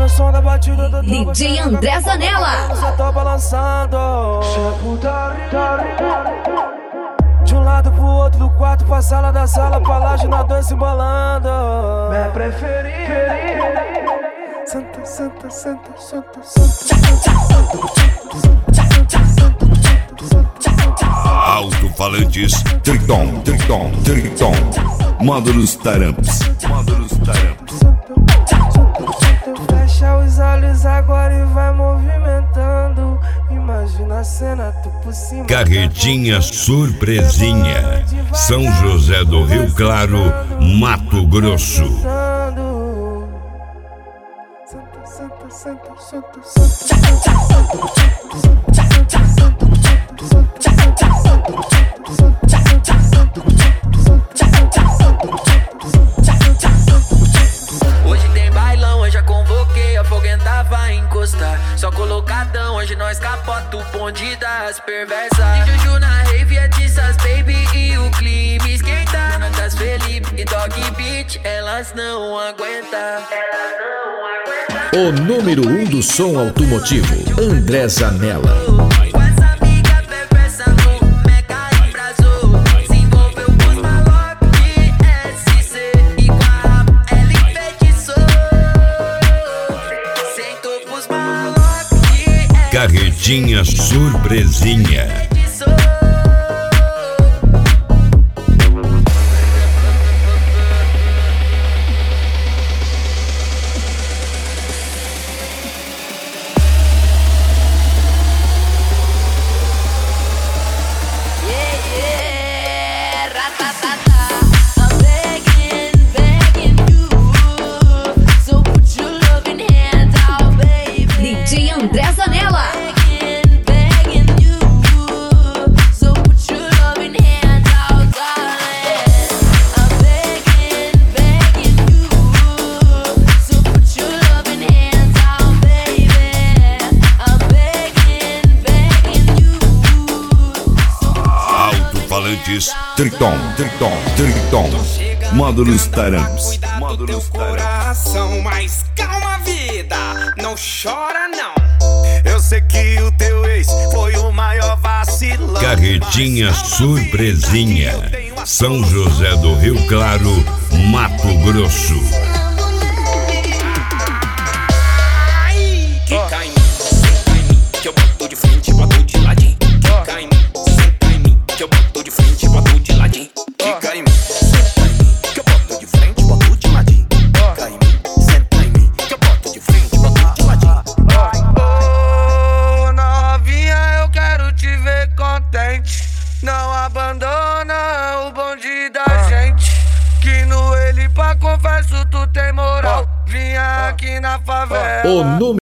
no som da batida do DJ André Zanella. Só tô balançando. De um lado pro outro do quarto, pra sala da sala, pra laje, nós dois se embolando. Minha preferida. Senta, senta, senta, senta, senta. Alto-falantes Triton, Triton, Triton. Módulos Taramps. Módulos Taramps. Fecha os olhos agora e vai movimentando. Imagina a cena, tu por cima. Carretinha Surpresinha. São José do Rio Claro, Mato Grosso. Senta, senta, senta, senta, senta. Hoje tem bailão, hoje já convoquei, a foguenta vai encostar. Só colocadão, hoje nós capota o bonde das perversas. E Juju na rave é Tissas Baby e o clima esquenta. Natas Felipe e Dog Beat, elas não aguentam. O número 1 do som automotivo, André Zanella. Carretinha Surpresinha. DJ André Zanella. Alto-falantes Triton, Triton, Triton. Módulos Taramps. Módulos Taramps. Coração, mas calma, vida, não chora não. Eu sei que o teu ex foi o maior vacilão. Carretinha Surpresinha. São José do Rio Claro, Mato Grosso. Quica em mim, senta em mim, que eu boto de frente, boto de ladinho. Quica em mim, senta em mim, que eu boto de frente, boto de ladinho. Quica em mim, senta em mim, que eu boto de frente, boto de ladinho. Quica em mim, senta em mim, que eu boto de frente, boto de ladinho. Ô novinha, eu quero te ver contente. Não abandona o bonde da gente. Que no ele pra confesso tu tem moral. Vinha aqui na favela. O número